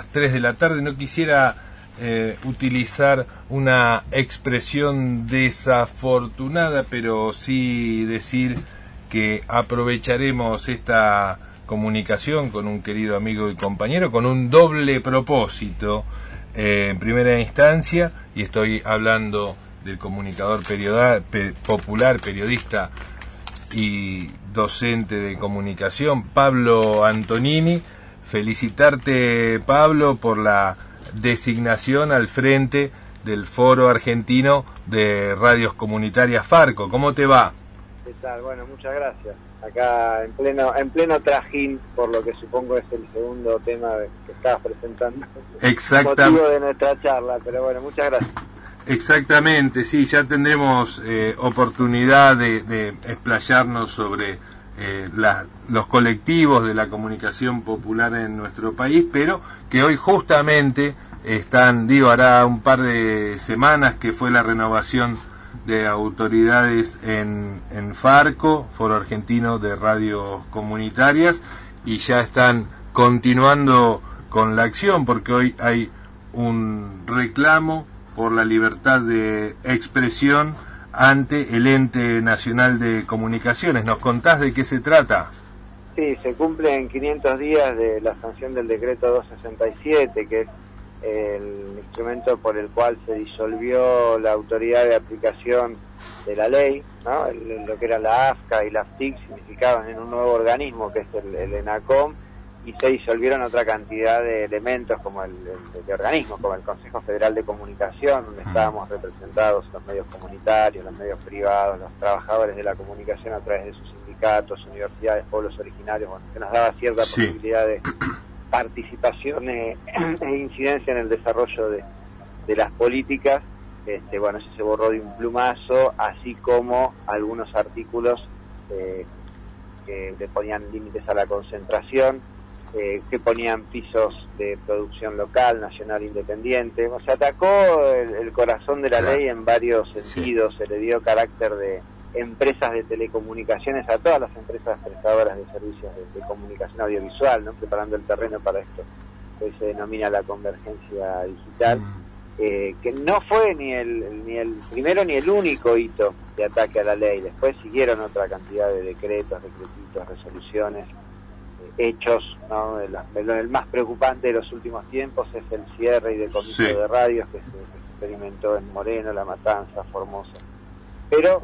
3 de la tarde. No quisiera utilizar una expresión desafortunada, pero sí decir que aprovecharemos esta comunicación con un querido amigo y compañero con un doble propósito. En primera instancia, y estoy hablando del comunicador popular, periodista y docente de comunicación, Pablo Antonini. Felicitarte, Pablo, por la designación al frente del Foro Argentino de Radios Comunitarias Farco. ¿Cómo te va? ¿Qué tal? Bueno, muchas gracias. Acá en pleno trajín, por lo que supongo es el segundo tema que estabas presentando. Exactamente. Motivo de nuestra charla, pero bueno, muchas gracias. Exactamente, sí, ya tendremos oportunidad de explayarnos sobre los colectivos de la comunicación popular en nuestro país, pero que hoy justamente están, hará un par de semanas que fue la renovación de autoridades en Farco, Foro Argentino de Radios Comunitarias, y ya están continuando con la acción, porque hoy hay un reclamo por la libertad de expresión ante el Ente Nacional de Comunicaciones. ¿Nos contás de qué se trata? Sí, se cumplen 500 días de la sanción del decreto 267, que es el instrumento por el cual se disolvió la autoridad de aplicación de la ley, ¿no? Lo que era la AFCA y la AFTIC se unificaban en un nuevo organismo que es el ENACOM, y se disolvieron otra cantidad de elementos como de organismos, como el Consejo Federal de Comunicación, donde estábamos representados los medios comunitarios, los medios privados, los trabajadores de la comunicación a través de sus sindicatos, universidades, pueblos originarios, bueno, que nos daba cierta posibilidad de participación e incidencia en el desarrollo de las políticas. Bueno, eso se borró de un plumazo, así como algunos artículos que le ponían límites a la concentración, que ponían pisos de producción local, nacional, independiente. O sea, atacó el corazón de la ley en varios sentidos. Se le dio carácter de empresas de telecomunicaciones a todas las empresas prestadoras de servicios de comunicación audiovisual, ¿no? Preparando el terreno para esto que se denomina la convergencia digital, que no fue ni el primero ni el único hito de ataque a la ley. Después siguieron otra cantidad de decretos, decretitos, resoluciones, hechos, ¿no? El más preocupante de los últimos tiempos es el cierre y decomiso de radios que se experimentó en Moreno, La Matanza, Formosa. Pero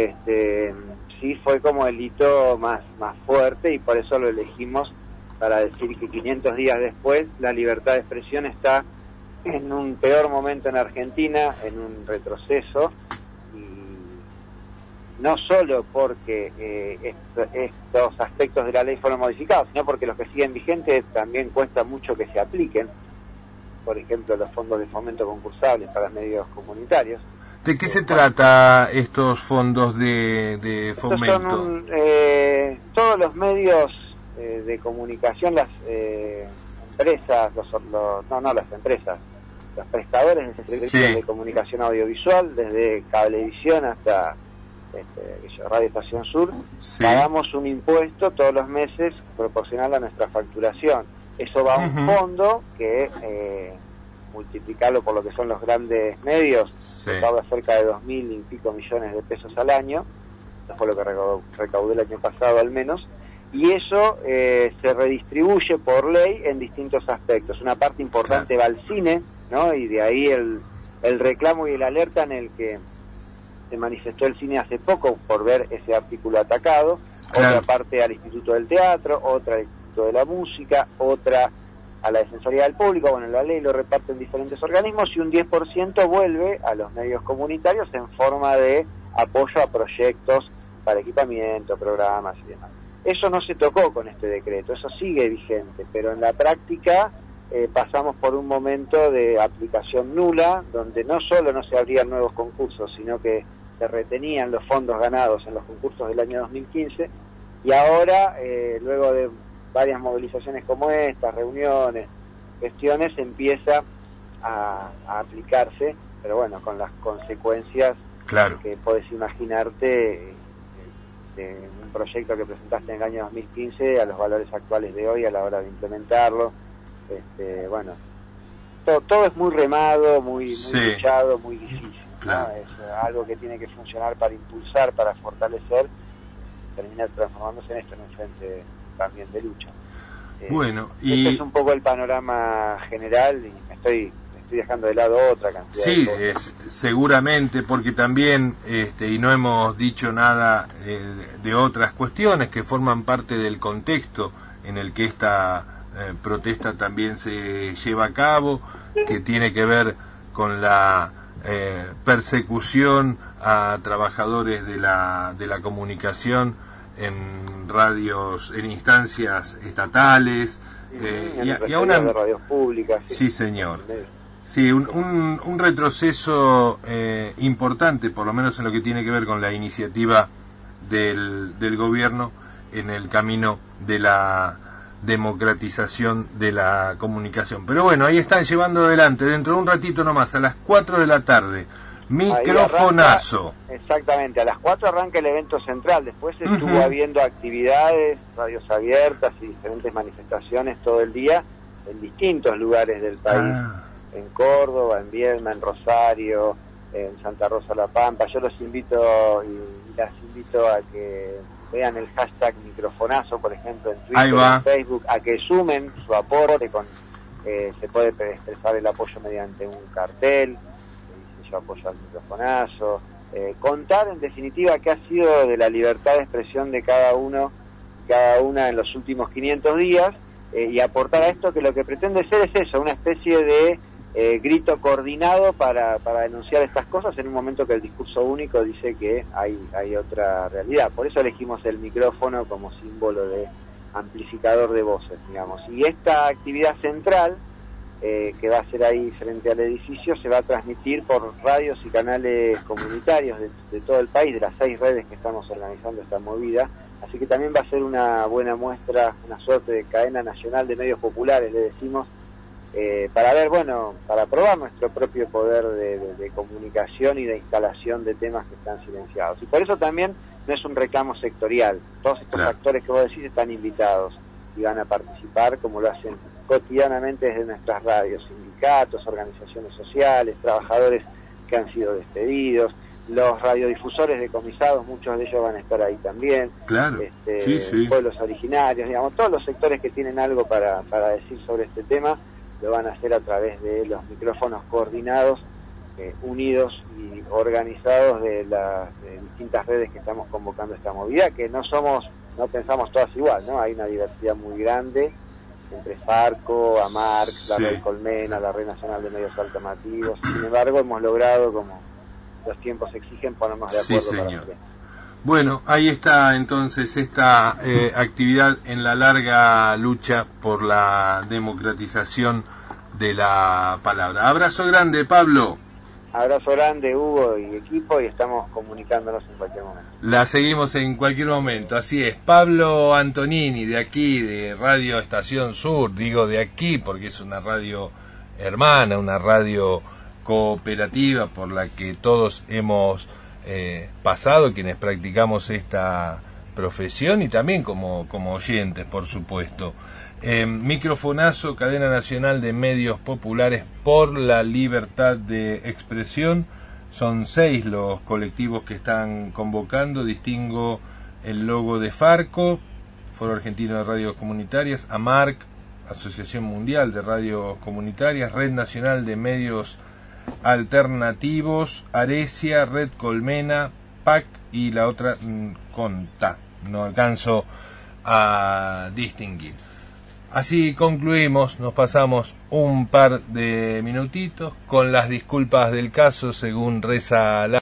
sí fue como el hito más fuerte, y por eso lo elegimos para decir que 500 días después la libertad de expresión está en un peor momento en Argentina, en un retroceso, y no solo porque estos aspectos de la ley fueron modificados, sino porque los que siguen vigentes también cuesta mucho que se apliquen. Por ejemplo, los fondos de fomento concursables para medios comunitarios. ¿De qué se trata estos fondos de fomento? Estos son todos los medios de comunicación, las empresas, las empresas, los prestadores de servicios de comunicación audiovisual, desde Cablevisión hasta Radio Estación Sur, pagamos un impuesto todos los meses proporcional a nuestra facturación. Eso va a un fondo que, multiplicarlo por lo que son los grandes medios, recauda cerca de 2.000 y pico millones de pesos al año. Eso fue lo que recaudé el año pasado al menos, y eso se redistribuye por ley en distintos aspectos. Una parte importante va al cine, ¿no? Y de ahí el reclamo y el alerta en el que se manifestó el cine hace poco por ver ese artículo atacado. Otra parte al Instituto del Teatro, otra al Instituto de la Música, otra a la Defensoría del Público. Bueno, la ley lo reparten diferentes organismos, y un 10% vuelve a los medios comunitarios en forma de apoyo a proyectos para equipamiento, programas y demás. Eso no se tocó con este decreto, eso sigue vigente, pero en la práctica pasamos por un momento de aplicación nula, donde no solo no se abrían nuevos concursos, sino que se retenían los fondos ganados en los concursos del año 2015, y ahora, luego de varias movilizaciones como estas, reuniones, gestiones, empieza a aplicarse, pero bueno, con las consecuencias que podés imaginarte de un proyecto que presentaste en el año 2015 a los valores actuales de hoy a la hora de implementarlo. Bueno, todo es muy remado, muy Sí. luchado, muy difícil, Claro. ¿no? Es algo que tiene que funcionar para impulsar, para fortalecer, terminar transformándose en esto, en un frente también de lucha. Bueno, Este y es un poco el panorama general, y me estoy dejando de lado otra cantidad sí, de cosas. seguramente, porque también, y no hemos dicho nada de otras cuestiones que forman parte del contexto en el que esta protesta también se lleva a cabo, que tiene que ver con la persecución a trabajadores de la comunicación en radios, en instancias estatales, y a una... de radios públicas. Sí, señor. Sí, un retroceso importante, por lo menos en lo que tiene que ver con la iniciativa del gobierno en el camino de la democratización de la comunicación. Pero bueno, ahí están llevando adelante, dentro de un ratito nomás, a las 4 de la tarde, microfonazo. Arranca, exactamente, a las 4 arranca el evento central, después estuvo habiendo actividades, radios abiertas y diferentes manifestaciones todo el día en distintos lugares del país. En Córdoba, en Viedma, en Rosario, en Santa Rosa La Pampa. Yo los invito y las invito a que vean el hashtag microfonazo, por ejemplo, en Twitter, en Facebook, a que sumen su aporte. Se puede expresar el apoyo mediante un cartel, dice yo apoyo al microfonazo, contar en definitiva qué ha sido de la libertad de expresión de cada uno, cada una en los últimos 500 días, y aportar a esto, que lo que pretende ser es eso, una especie de grito coordinado para denunciar estas cosas en un momento que el discurso único dice que hay otra realidad. Por eso elegimos el micrófono como símbolo de amplificador de voces, digamos. Y esta actividad central, que va a ser ahí frente al edificio, se va a transmitir por radios y canales comunitarios de todo el país, de las 6 redes que estamos organizando esta movida. Así que también va a ser una buena muestra, una suerte de cadena nacional de medios populares, le decimos, para ver, bueno, para probar nuestro propio poder de comunicación y de instalación de temas que están silenciados. Y por eso también no es un reclamo sectorial. Todos estos actores que vos decís están invitados y van a participar, como lo hacen cotidianamente desde nuestras radios, sindicatos, organizaciones sociales, trabajadores que han sido despedidos, los radiodifusores decomisados, muchos de ellos van a estar ahí también, pueblos originarios, digamos, todos los sectores que tienen algo para decir sobre este tema, lo van a hacer a través de los micrófonos coordinados, unidos y organizados de distintas redes que estamos convocando esta movida, que no pensamos todas igual, ¿no? Hay una diversidad muy grande entre Farco, AMARC, la Red Colmena, la Red Nacional de Medios Alternativos. Sin embargo, hemos logrado, como los tiempos exigen, ponernos de acuerdo para hacer esto. Bueno, ahí está entonces esta actividad en la larga lucha por la democratización de la palabra. Abrazo grande, Pablo. Abrazo grande, Hugo y equipo, y estamos comunicándonos en cualquier momento. La seguimos en cualquier momento, así es. Pablo Antonini, de aquí, de Radio Estación Sur, digo de aquí porque es una radio hermana, una radio cooperativa por la que todos hemos pasado, quienes practicamos esta profesión, y también como oyentes, por supuesto. Microfonazo, Cadena Nacional de Medios Populares por la Libertad de Expresión. Son 6 los colectivos que están convocando. Distingo el logo de Farco, Foro Argentino de Radios Comunitarias, AMARC, Asociación Mundial de Radios Comunitarias, Red Nacional de Medios Alternativos, Aresia, Red Colmena, PAC y la otra CONTA. No alcanzo a distinguir. Así concluimos, nos pasamos un par de minutitos con las disculpas del caso según reza la